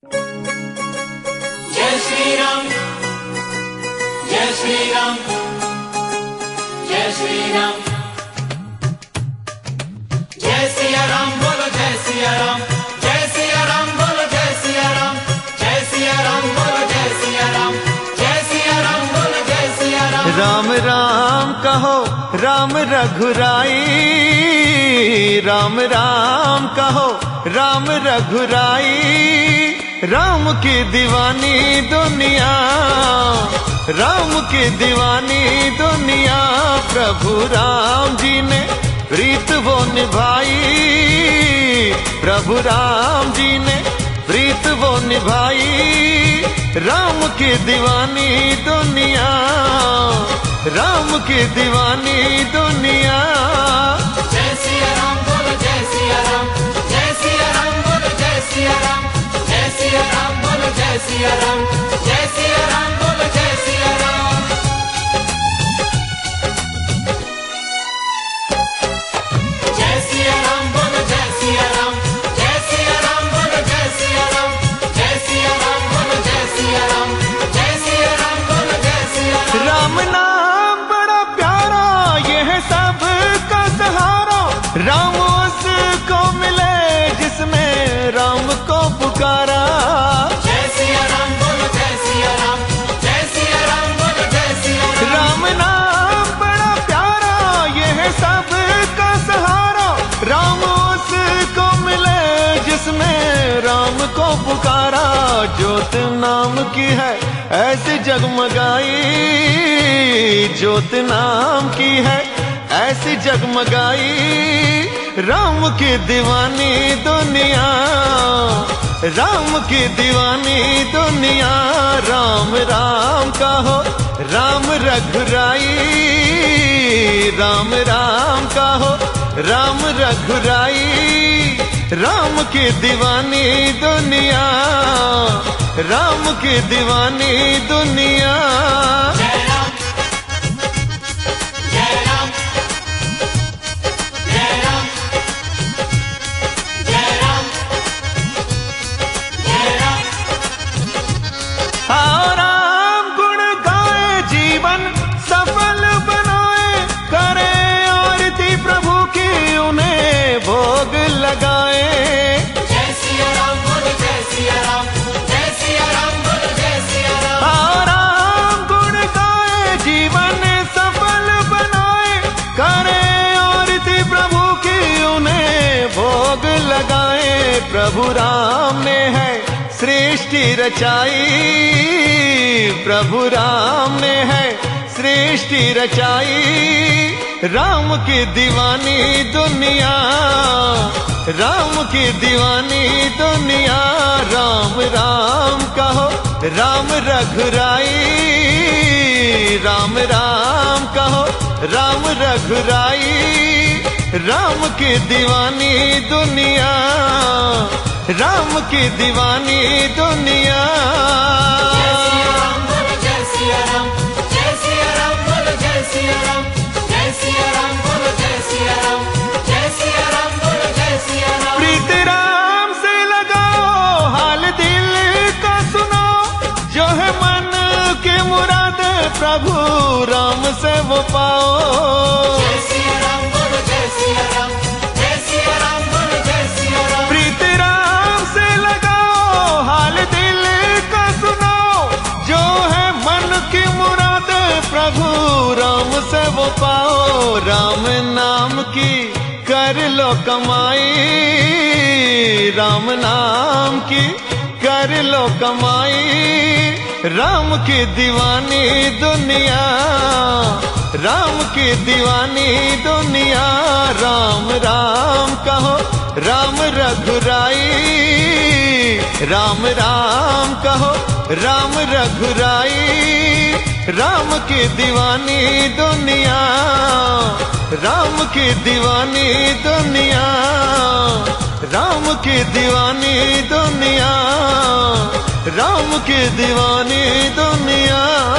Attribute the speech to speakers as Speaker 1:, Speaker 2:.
Speaker 1: जय श्री राम, जय श्री राम, जय श्री राम, जय सिया राम बोलो, जय सिया राम, जय सिया राम बोलो, जय सिया राम, जय सिया राम बोलो, जय सिया राम, जय सिया राम बोलो, जय सिया राम।
Speaker 2: राम राम कहो राम रघुराई, राम राम कहो राम रघुराई। राम की दीवानी दुनिया, राम की दीवानी दुनिया। प्रभु राम जी ने प्रीत वो निभाई, प्रभु राम जी ने प्रीत वो निभाई। राम की दीवानी दुनिया, राम की दीवानी दुनिया।
Speaker 1: जय सिया राम बोलो, जय सिया राम, जय सिया राम बोलो, जय सिया राम, जय सिया राम बोलो, जय सिया राम, जय सिया राम बोलो, जय सिया राम। जय सिया राम बोलो, जय सिया राम, जय सिया राम बोलो, जय सिया राम, जय सिया राम बोलो, जय सिया राम, जय सिया राम बोलो, जय सिया राम।
Speaker 2: राम नाम बड़ा प्यारा, यह सब का सहारा। राम उसको मिले जिसमें राम को पुकारा।
Speaker 1: जय सिया राम बोलो, जय सिया राम, जय सिया राम बोलो, जय सिया राम।
Speaker 2: राम नाम बड़ा प्यारा, यह सब का सहारा। राम उसको मिले जिसमें राम को पुकारा। ज्योत नाम की है ऐसी जगमगाई, ज्योत नाम की है ऐसी जगमगाई। राम की दीवानी दुनिया, राम की दीवानी दुनिया। राम राम कहो राम रघुराई, राम राम कहो राम रघुराई। राम की दीवानी दुनिया, राम की दीवानी दुनिया।
Speaker 1: जय राम, जय राम, जय राम, जय राम, जय राम।
Speaker 2: हाँ, राम गुण गाए जीवन सफल बनाए। करे आरती प्रभु की उन्हें भोग लगाए।
Speaker 1: जय सिया राम बोलो, जय सिया राम, जय सिया राम बोलो, जय सिया राम।
Speaker 2: हाँ, राम गुण गाए जीवन सफल बनाए। करे आरती प्रभु की उन्हें भोग लगाए। प्रभु राम ने है सृष्टि रचाई, प्रभु राम ने है सृष्टि रचाई। राम की दीवानी दुनिया, राम की दीवानी दुनिया। राम राम कहो राम रघुराई, राम राम कहो राम रघुराई। राम की दीवानी दुनिया, राम की दीवानी दुनिया।
Speaker 1: जय सिया राम बोलो, जय सिया राम, जय सिया राम बोलो, जय सिया राम, जय सिया राम बोलो, जय सिया राम, जय सिया राम बोलो, जय सिया राम।
Speaker 2: प्रीत राम से लगाओ हाल दिल का सुनो। जो है मन की मुराद प्रभु राम से वो पाओ।
Speaker 1: जय सिया राम बोलो, जय सिया राम, जय सिया राम बोलो, जय सिया राम।
Speaker 2: प्रीत राम से लगाओ हाल दिल का सुनो। जो है मन की मुराद प्रभु राम से वो पाओ। राम नाम की कर लो कमाई, राम नाम की कर लो कमाई। राम की दीवानी दुनिया, राम की दीवानी दुनिया। राम राम कहो राम रघुराई, राम राम कहो राम रघुराई। राम की दीवानी दुनिया, राम की दीवानी दुनिया। राम की दीवानी दुनिया, राम की दीवानी दुनिया।